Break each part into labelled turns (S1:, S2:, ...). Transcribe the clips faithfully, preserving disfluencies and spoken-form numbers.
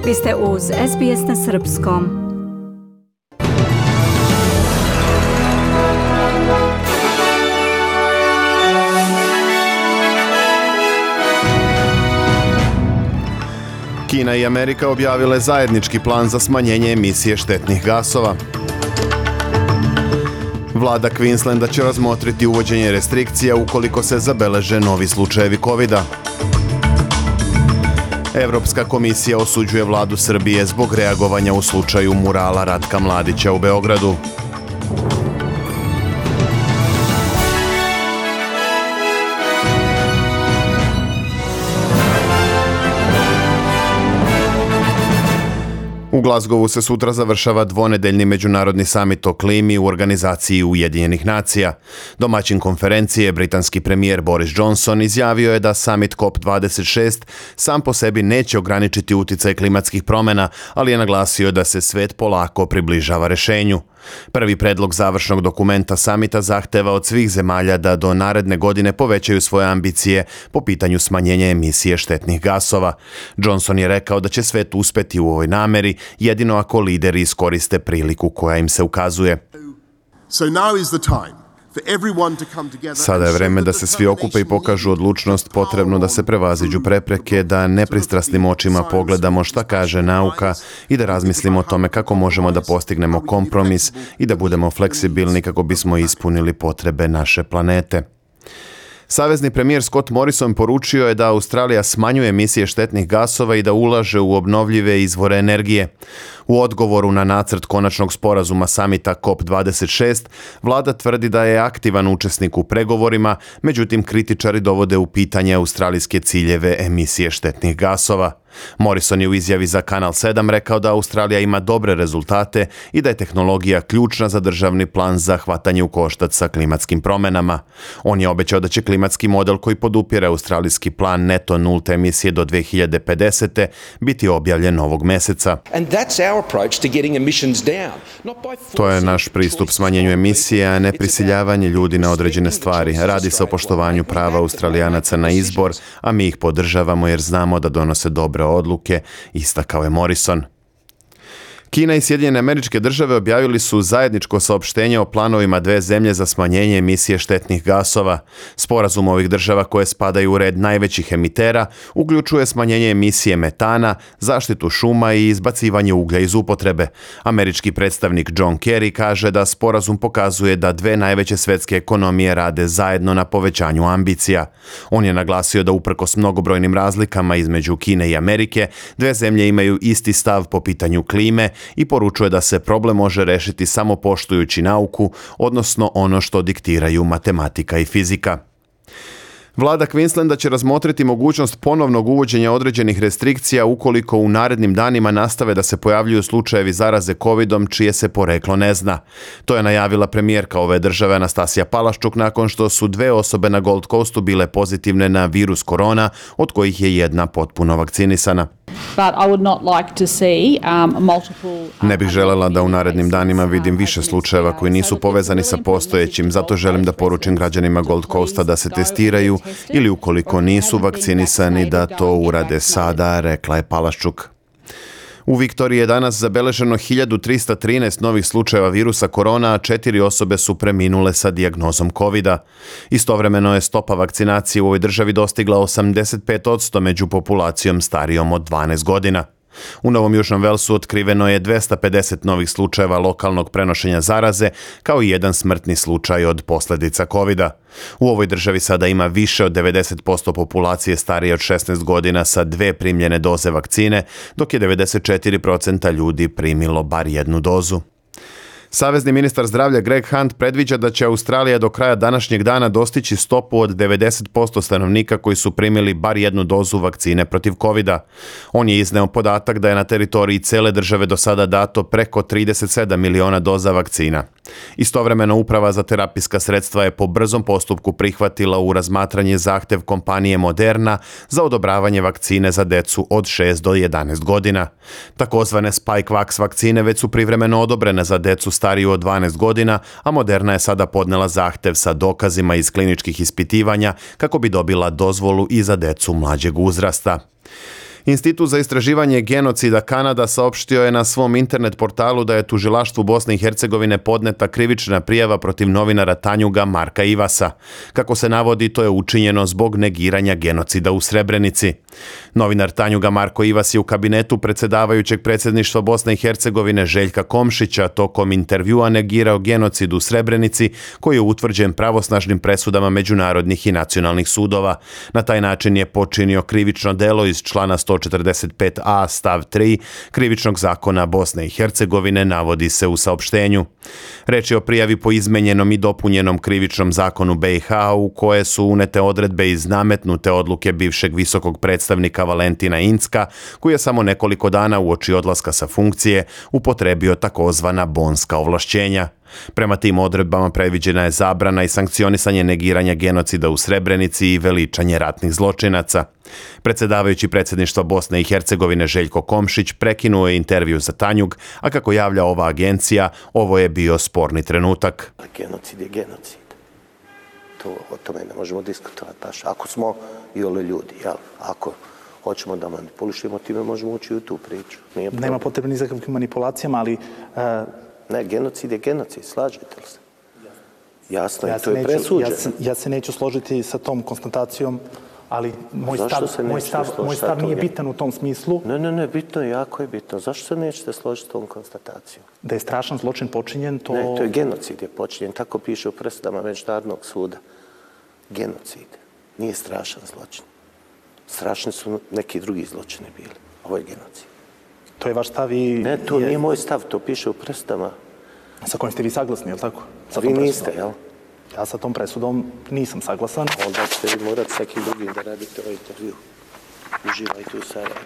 S1: Vi ste uz S B S na srpskom.
S2: Kina i Amerika objavile zajednički plan za smanjenje emisije štetnih gasova. Vlada Queenslanda će razmotriti uvođenje restrikcija ukoliko se zabeleže novi slučajevi kovida. Evropska komisija osuđuje vladu Srbije zbog reagovanja u slučaju murala Ratka Mladića u Beogradu. U Glasgowu se sutra završava dvonedeljni međunarodni samit o klimi u organizaciji Ujedinjenih nacija. Domaćin konferencije, britanski premijer Boris Johnson, izjavio je da samit C O P dvadeset šest sam po sebi neće ograničiti uticaj klimatskih promjena, ali je naglasio da se svet polako približava rešenju. Prvi predlog završnog dokumenta samita zahteva od svih zemalja da do naredne godine povećaju svoje ambicije po pitanju smanjenja emisije štetnih gasova. Johnson je rekao da će svet uspeti u ovoj nameri jedino ako lideri iskoriste priliku koja im se ukazuje. Sada je vreme da se svi okupe i pokažu odlučnost potrebno da se prevaziđu prepreke, da nepristrasnim očima pogledamo šta kaže nauka i da razmislimo o tome kako možemo da postignemo kompromis i da budemo fleksibilni kako bismo ispunili potrebe naše planete. Savezni premijer Scott Morrison poručio je da Australija smanjuje emisije štetnih gasova i da ulaže u obnovljive izvore energije. U odgovoru na nacrt konačnog sporazuma samita C O P dvadeset šest, vlada tvrdi da je aktivan učesnik u pregovorima, međutim kritičari dovode u pitanje australijske ciljeve emisije štetnih gasova. Morrison je u izjavi za Kanal sedam rekao da Australija ima dobre rezultate i da je tehnologija ključna za državni plan za hvatanje u koštac sa klimatskim promjenama. On je obećao da će klimatski model koji podupire australijski plan neto nulte emisije do dve hiljade pedesete biti objavljen ovog meseca. To je naš pristup smanjenju emisije, a ne prisiljavanje ljudi na određene stvari. Radi se o poštovanju prava Australijanaca na izbor, a mi ih podržavamo jer znamo da donose dobre odluke, istakao je Morrison. Kina i Sjedinjene Američke Države objavili su zajedničko saopštenje o planovima dve zemlje za smanjenje emisije štetnih gasova. Sporazum ovih država koje spadaju u red najvećih emitera uključuje smanjenje emisije metana, zaštitu šuma i izbacivanje uglja iz upotrebe. Američki predstavnik John Kerry kaže da sporazum pokazuje da dve najveće svetske ekonomije rade zajedno na povećanju ambicija. On je naglasio da uprkos mnogobrojnim razlikama između Kine i Amerike, dve zemlje imaju isti stav po pitanju klime i poručuje da se problem može rešiti samo poštujući nauku, odnosno ono što diktiraju matematika i fizika. Vlada Queenslanda će razmotriti mogućnost ponovnog uvođenja određenih restrikcija ukoliko u narednim danima nastave da se pojavljuju slučajevi zaraze covidom čije se poreklo ne zna. To je najavila premijerka ove države Anastasija Palaščuk nakon što su dve osobe na Gold Coastu bile pozitivne na virus korona, od kojih je jedna potpuno vakcinisana. Ne bih želela da u narednim danima vidim više slučajeva koji nisu povezani sa postojećim, zato želim da poručim građanima Gold Coasta da se testiraju ili ukoliko nisu vakcinisani da to urade sada, rekla je Palaščuk. U Viktoriji je danas zabeleženo hiljadu trista trinaest novih slučajeva virusa korona, a četiri osobe su preminule sa dijagnozom kovida. Istovremeno je stopa vakcinacije u ovoj državi dostigla osamdeset pet posto među populacijom starijom od dvanaest godina. U Novom Južnom Velsu otkriveno je dvesta pedeset novih slučajeva lokalnog prenošenja zaraze, kao i jedan smrtni slučaj od posljedica kovida. U ovoj državi sada ima više od devedeset posto populacije starije od šesnaest godina sa dve primljene doze vakcine, dok je devedeset četiri posto ljudi primilo bar jednu dozu. Savezni ministar zdravlja Greg Hunt predviđa da će Australija do kraja današnjeg dana dostići stopu od devedeset posto stanovnika koji su primili bar jednu dozu vakcine protiv kovida. On je izneo podatak da je na teritoriji cele države do sada dato preko trideset sedam miliona doza vakcina. Istovremeno Uprava za terapijska sredstva je po brzom postupku prihvatila u razmatranje zahtev kompanije Moderna za odobravanje vakcine za decu od šest do jedanaest godina. Takozvane Spikevax vakcine već su privremeno odobrene za decu stariju od dvanaest godina, a Moderna je sada podnela zahtev sa dokazima iz kliničkih ispitivanja kako bi dobila dozvolu i za decu mlađeg uzrasta. Institut za istraživanje genocida Kanada saopštio je na svom internet portalu da je tužilaštvu Bosne i Hercegovine podneta krivična prijava protiv novinara Tanjuga Marka Ivasa. Kako se navodi, to je učinjeno zbog negiranja genocida u Srebrenici. Novinar Tanjuga Marko Ivas je u kabinetu predsjedavajućeg predsjedništva Bosne i Hercegovine Željka Komšića tokom intervjua negirao genocid u Srebrenici koji je utvrđen pravosnažnim presudama međunarodnih i nacionalnih sudova. Na taj način je počinio krivično delo iz člana sto četrdeset pet a stav tri Krivičnog zakona Bosne i Hercegovine, navodi se u saopštenju. Reč je o prijavi po izmenjenom i dopunjenom krivičnom zakonu B i H u koje su unete odredbe iz nametnute odluke bivšeg visokog predstavnika Valentina Incka, koji je samo nekoliko dana uoči odlaska sa funkcije upotrebio takozvana bonska ovlašćenja. Prema tim odredbama predviđena je zabrana i sankcionisanje negiranja genocida u Srebrenici i veličanje ratnih zločinaca. Predsjedavajući predsjedništva Bosne i Hercegovine Željko Komšić prekinuo je intervju za Tanjug, a kako javlja ova agencija, ovo je bio sporni trenutak.
S3: Genocid je genocid. To, o tome ne možemo diskutovati baš. Ako smo i ole ljudi, jel? Ako hoćemo da manipulišemo, time možemo ući u tu priču. Nije
S4: Nema potrebe ni za kakvim manipulacijama, ali... Uh...
S3: Ne, genocid je genocid, slažete li se? Jasno,
S4: ja
S3: i to je
S4: neću,
S3: presuđeno.
S4: Ja se, ja se neću složiti sa tom konstatacijom, ali moj
S3: Zašto
S4: stav, moj stav, moj stav nije bitan u tom smislu.
S3: Ne, ne, ne, bitno je, jako je bitno. Zašto se nećete složiti s tom konstatacijom?
S4: Da je strašan zločin počinjen, to...
S3: Ne, to je genocid je počinjen. Tako piše u presudama Međunarodnog suda. Genocid. Nije strašan zločin. Strašni su neki drugi zločini bili. Ovo je genocid.
S4: To je vaš stav i...
S3: Ne, to nije moj stav, to piše u presudama.
S4: Sa kojim ste vi saglasni, je li tako? Sa
S3: Vi niste, jel?
S4: Ja sa tom presudom nisam saglasan.
S3: Onda ćete vi morati s nekim drugim da radite ovaj intervju. Uživajte u Sarajevu.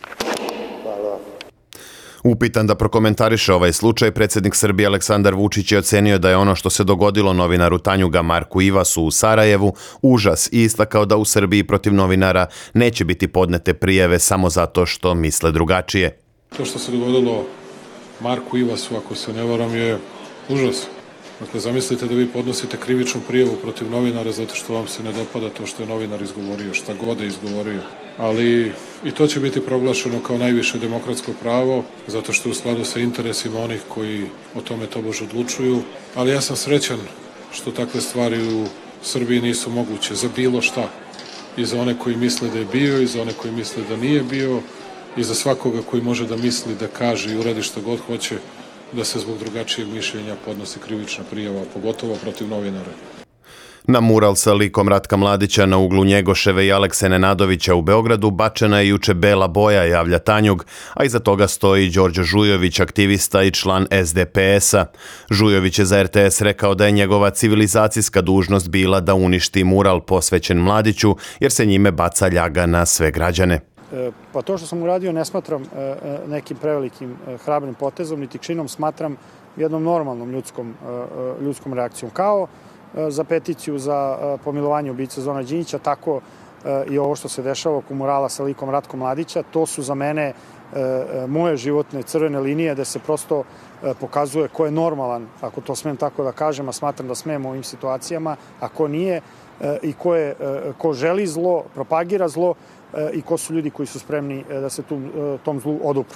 S3: Hvala vam.
S2: Upitan da prokomentariše ovaj slučaj, predsjednik Srbije Aleksandar Vučić je ocenio da je ono što se dogodilo novinaru Tanjuga Marku Ivasu u Sarajevu užas i istakao da u Srbiji protiv novinara neće biti podnete prijave samo zato što misle drugačije.
S5: To što se dogodilo Marku Ivasu, ako se ne varam, je užas. Dakle, zamislite da vi podnosite krivičnu prijavu protiv novinara zato što vam se ne dopada to što je novinar izgovorio, šta god je izgovorio. Ali i to će biti proglašeno kao najviše demokratsko pravo, zato što je u skladu sa interesima onih koji o tome tobož odlučuju. Ali ja sam srećan što takve stvari u Srbiji nisu moguće za bilo šta. I za one koji misle da je bio, i za one koji misle da nije bio, i za svakoga koji može da misli, da kaže i uradi što god hoće, da se zbog drugačijeg mišljenja podnosi krivična prijava, pogotovo protiv novinara.
S2: Na mural sa likom Ratka Mladića na uglu Njegoševe i Alekse Nenadovića u Beogradu bačena je juče bela boja, javlja Tanjug, a iza toga stoji Đorđe Žujović, aktivista i član S D P S-a. Žujović je za R T S rekao da je njegova civilizacijska dužnost bila da uništi mural posvećen Mladiću, jer se njime baca ljaga na sve građane.
S6: Pa to što sam uradio ne smatram nekim prevelikim hrabrim potezom, niti činom, smatram jednom normalnom ljudskom, ljudskom reakcijom. Kao za peticiju za pomilovanje ubice Zorana Đinđića, tako i ovo što se dešava oko murala sa likom Ratka Mladića, to su za mene moje životne crvene linije da se prosto pokazuje ko je normalan, ako to smem tako da kažem, a smatram da smem u ovim situacijama, a ko nije i ko, je, ko želi zlo, propagira zlo i ko su ljudi koji su spremni da se tu, tom zlu odupru.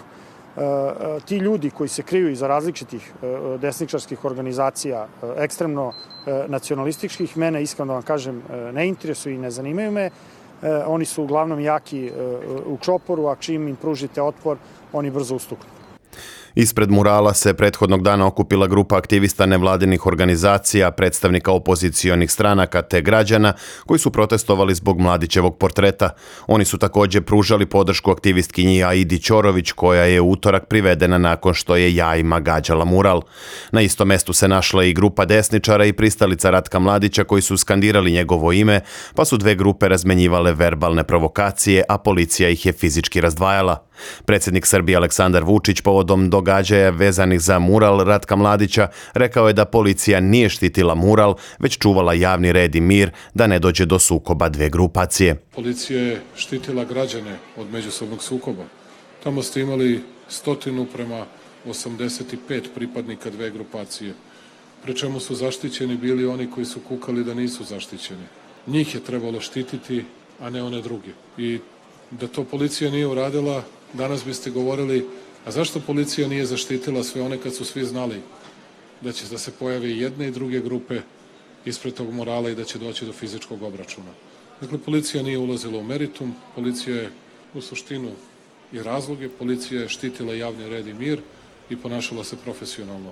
S6: Ti ljudi koji se kriju iza različitih desničarskih organizacija, ekstremno nacionalističkih, mene, iskreno da vam kažem, ne interesuju i ne zanimaju me. Oni su uglavnom jaki u čoporu, a čim im pružite otpor, oni brzo ustuknu.
S2: Ispred murala se prethodnog dana okupila grupa aktivista nevladinih organizacija, predstavnika opozicionih stranaka te građana koji su protestovali zbog Mladićevog portreta. Oni su također pružali podršku aktivistkinji Aidi Ćorović, koja je u utorak privedena nakon što je jajima gađala mural. Na istom mestu se našla i grupa desničara i pristalica Ratka Mladića koji su skandirali njegovo ime, pa su dve grupe razmenjivale verbalne provokacije, a policija ih je fizički razdvajala. Predsjednik Srbije Aleksandar Vučić povodom događaja vezanih za mural Ratka Mladića rekao je da policija nije štitila mural, već čuvala javni red i mir da ne dođe do sukoba dve grupacije.
S5: Policija je štitila građane od međusobnog sukoba. Tamo ste imali stotinu prema osamdeset pet pripadnika dve grupacije, pri čemu su zaštićeni bili oni koji su kukali da nisu zaštićeni. Njih je trebalo štititi, a ne one druge. I Da to policija nije uradila, danas biste govorili, a zašto policija nije zaštitila sve one kad su svi znali da će da se pojave i jedne i druge grupe ispred tog morala i da će doći do fizičkog obračuna. Dakle, policija nije ulazila u meritum, policija je u suštinu i razloge, policija je štitila javni red i mir i ponašala se profesionalno.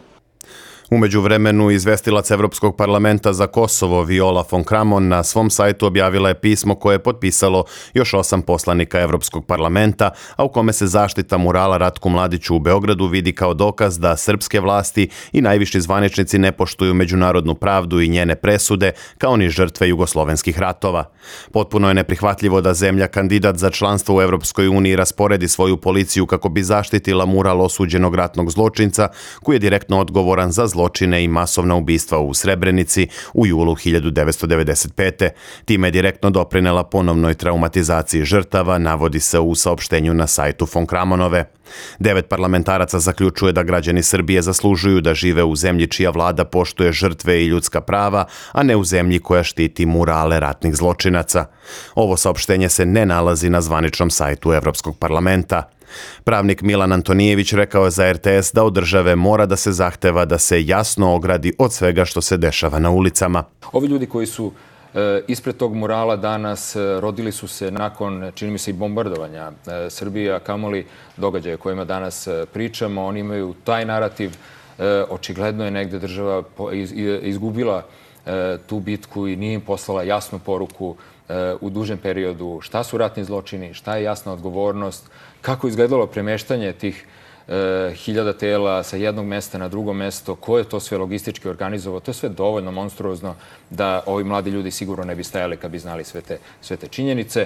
S2: U međuvremenu, izvestilac Evropskog parlamenta za Kosovo Viola von Kramon na svom sajtu objavila je pismo koje je potpisalo još osam poslanika Evropskog parlamenta, a u kome se zaštita murala Ratku Mladiću u Beogradu vidi kao dokaz da srpske vlasti i najviši zvaničnici ne poštuju međunarodnu pravdu i njene presude, kao ni žrtve jugoslovenskih ratova. Potpuno je neprihvatljivo da zemlja kandidat za članstvo u Evropskoj uniji rasporedi svoju policiju kako bi zaštitila mural osuđenog ratnog zločinca koji je direktno odgovoran za zločine i masovna ubistva u Srebrenici u julu hiljadu devetsto devedeset pete. Time je direktno doprinela ponovnoj traumatizaciji žrtava, navodi se u saopštenju na sajtu von Kramonove. Devet parlamentaraca zaključuje da građani Srbije zaslužuju da žive u zemlji čija vlada poštuje žrtve i ljudska prava, a ne u zemlji koja štiti murale ratnih zločinaca. Ovo saopštenje se ne nalazi na zvaničnom sajtu Evropskog parlamenta. Pravnik Milan Antonijević rekao je za er te es da od države mora da se zahteva da se jasno ogradi od svega što se dešava na ulicama.
S7: Ovi ljudi koji su e, ispred tog murala danas e, rodili su se nakon, čini mi se, i bombardovanja e, Srbije, a kamoli događaja o kojima danas e, pričamo. Oni imaju taj narativ. E, očigledno je negde država po, iz, izgubila e, tu bitku i nije im poslala jasnu poruku e, u dužem periodu šta su ratni zločini, šta je jasna odgovornost, kako je izgledalo premeštanje tih e, hiljada tela sa jednog mesta na drugo mesto, ko je to sve logistički organizovao. To je sve dovoljno monstruozno da ovi mladi ljudi sigurno ne bi stajali kad bi znali sve te, sve te činjenice.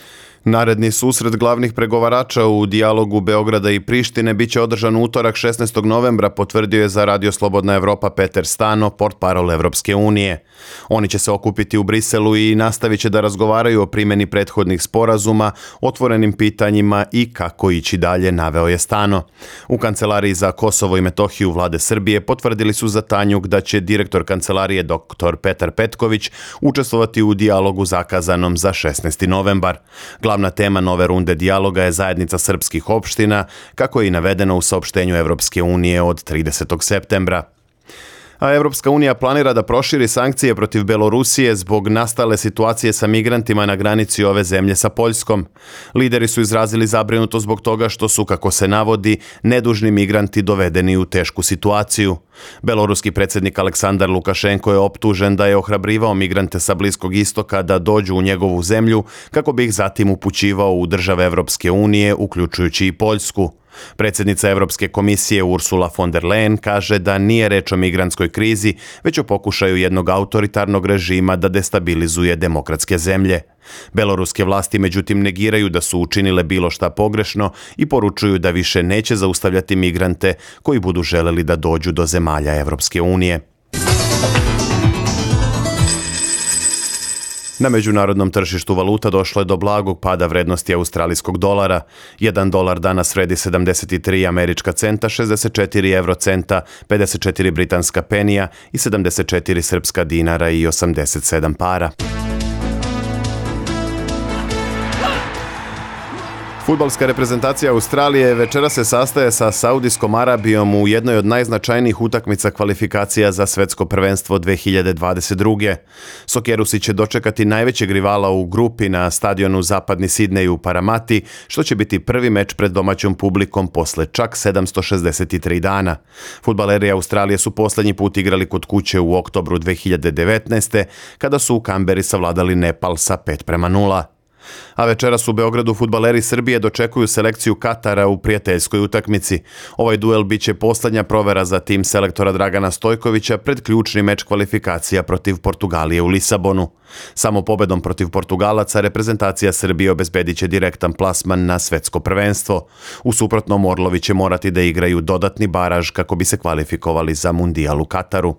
S2: Naredni susret glavnih pregovarača u dijalogu Beograda i Prištine biće održan u utorak šesnaestog novembra, potvrdio je za Radio Slobodna Evropa Peter Stano, portparol Evropske unije. Oni će se okupiti u Briselu i nastavit će da razgovaraju o primjeni prethodnih sporazuma, otvorenim pitanjima i kako ići dalje, naveo je Stano. U Kancelariji za Kosovo i Metohiju vlade Srbije potvrdili su za Tanjug da će direktor kancelarije dr Petar Petković učestvovati u dijalogu zakazanom za šesnaesti novembar. Glavna tema nove runde dijaloga je zajednica srpskih opština, kako je i navedeno u saopštenju Evropske unije od tridesetog septembra. A Evropska unija planira da proširi sankcije protiv Belorusije zbog nastale situacije sa migrantima na granici ove zemlje sa Poljskom. Lideri su izrazili zabrinutost zbog toga što su, kako se navodi, nedužni migranti dovedeni u tešku situaciju. Beloruski predsjednik Aleksandar Lukašenko je optužen da je ohrabrivao migrante sa Bliskog istoka da dođu u njegovu zemlju kako bi ih zatim upućivao u države Evropske unije, uključujući i Poljsku. Predsjednica Evropske komisije Ursula von der Leyen kaže da nije reč o migrantskoj krizi, već o pokušaju jednog autoritarnog režima da destabilizuje demokratske zemlje. Beloruske vlasti međutim negiraju da su učinile bilo šta pogrešno i poručuju da više neće zaustavljati migrante koji budu želeli da dođu do zemalja Evropske unije. Na međunarodnom tržištu valuta došlo je do blagog pada vrednosti australijskog dolara. Jedan dolar danas vredi sedamdeset tri američka centa, šezdeset četiri evrocenta, pedeset četiri britanska penija i sedamdeset četiri srpska dinara i osamdeset sedam para. Fudbalska reprezentacija Australije večera se sastaje sa Saudijskom Arabijom u jednoj od najznačajnijih utakmica kvalifikacija za svetsko prvenstvo dve hiljade dvadeset druge. Sokerusi će dočekati najvećeg rivala u grupi na stadionu Zapadni Sidnej u Paramati, što će biti prvi meč pred domaćom publikom posle čak sedamsto šezdeset tri dana. Fudbaleri Australije su posljednji put igrali kod kuće u oktobru dve hiljade devetnaeste. kada su u Kamberi savladali Nepal sa pet prema nula. A večeras u Beogradu fudbaleri Srbije dočekuju selekciju Katara u prijateljskoj utakmici. Ovaj duel biće posljednja provera za tim selektora Dragana Stojkovića pred ključni meč kvalifikacija protiv Portugalije u Lisabonu. Samo pobedom protiv Portugalaca reprezentacija Srbije obezbedit će direktan plasman na svetsko prvenstvo. U suprotnom Orlovi će morati da igraju dodatni baraž kako bi se kvalifikovali za Mundijal u Kataru.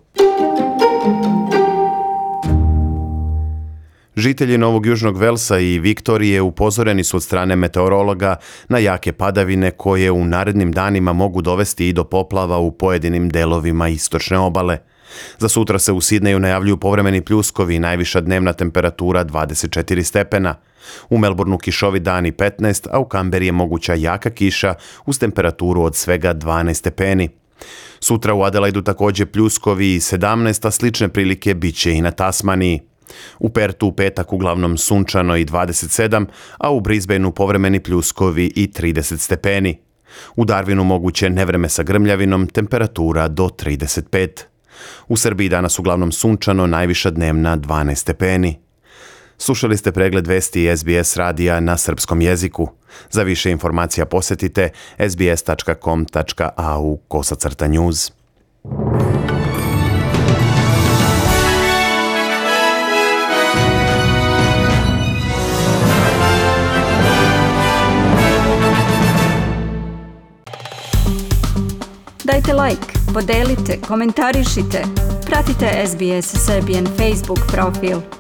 S2: Žitelji Novog Južnog Velsa i Viktorije upozoreni su od strane meteorologa na jake padavine koje u narednim danima mogu dovesti i do poplava u pojedinim delovima istočne obale. Za sutra se u Sidneju najavljuju povremeni pljuskovi i najviša dnevna temperatura dvadeset četiri stepena. U Melbourneu kišovi dani petnaest, a u Kamberi je moguća jaka kiša uz temperaturu od svega dvanaest stepeni. Sutra u Adelaidu također pljuskovi i sedamnaest, a slične prilike bit će i na Tasmaniji. U Pertu u petak uglavnom sunčano i dvadeset sedam, a u Brisbaneu povremeni pljuskovi i trideset stepeni. U Darwinu moguće nevreme sa grmljavinom, temperatura do trideset pet. U Srbiji danas uglavnom sunčano, najviša dnevna dvanaest stepeni. Slušali ste pregled vesti S B S radija na srpskom jeziku. Za više informacija posjetite sbs tačka com tačka a u kosacrta news.
S1: Dajte like, podelite, komentarišite. Pratite S B S Serbian Facebook profil.